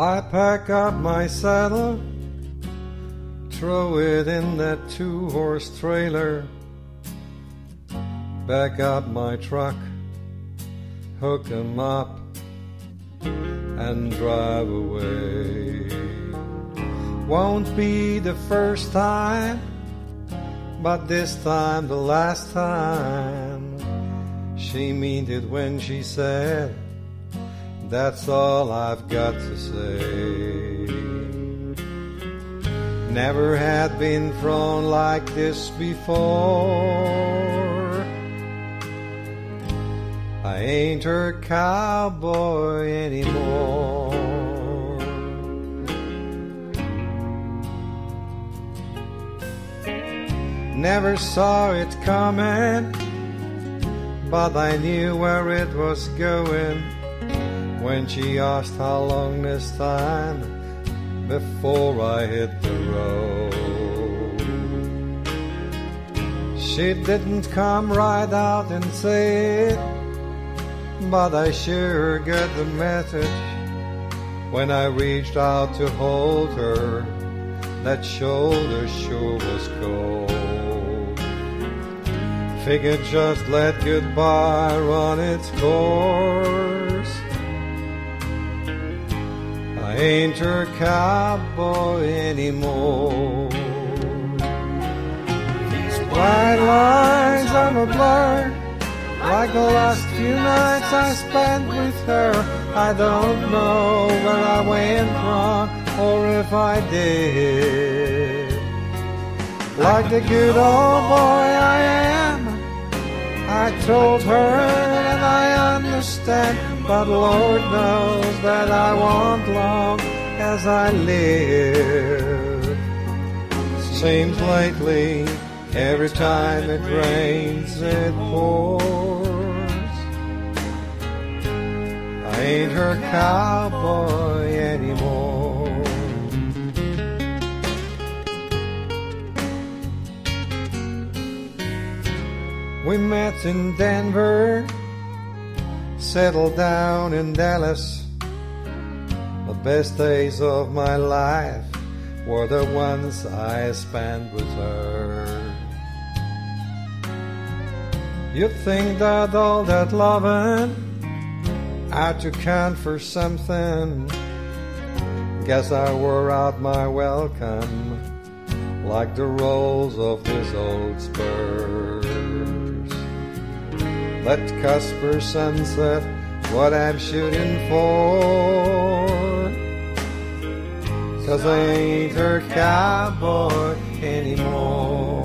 I pack up my saddle, throw it in that 2-horse trailer, back up my truck, hook 'em up, and drive away. Won't be the first time, but this time the last time. She meant it when she said, that's all I've got to say. Never had been thrown like this before. I ain't her cowboy anymore. Never saw it coming, but I knew where it was going when she asked how long this time before I hit the road. She didn't come right out and say it, but I sure got the message when I reached out to hold her. That shoulder sure was cold. Figured just let goodbye run its course. I ain't her cowboy anymore. These white lines are a blur, like the last few nights I spent with her. I don't know where I went wrong, or if I did. Like the good old boy I am, I told her that I understand, but Lord knows that I want long as I live. Seems lately, every time it rains, it pours. I ain't her cowboy anymore. We met in Denver, settled down in Dallas. The best days of my life were the ones I spent with her. You'd think that all that loving had to count for something. Guess I wore out my welcome like the rolls of this old Spurs. Let Cusper sunset what I'm shooting for, 'cause I ain't her cowboy anymore.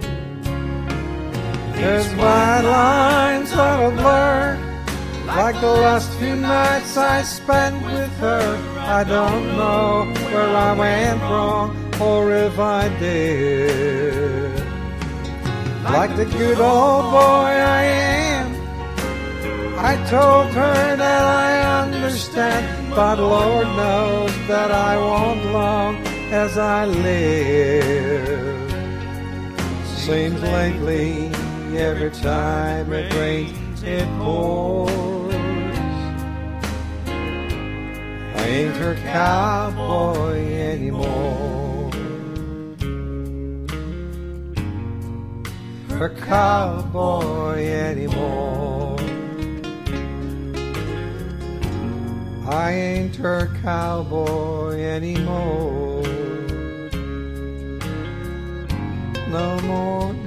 There's white lines are a blur, like the last few nights I spent with her. I don't know where I went wrong, or if I did. Like the good old boy I am, I told her that I understand, but Lord knows that I won't long as I live. Seems lately, every time it rains, it pours. I ain't her cowboy anymore. Her cowboy anymore. I ain't her cowboy anymore. No more.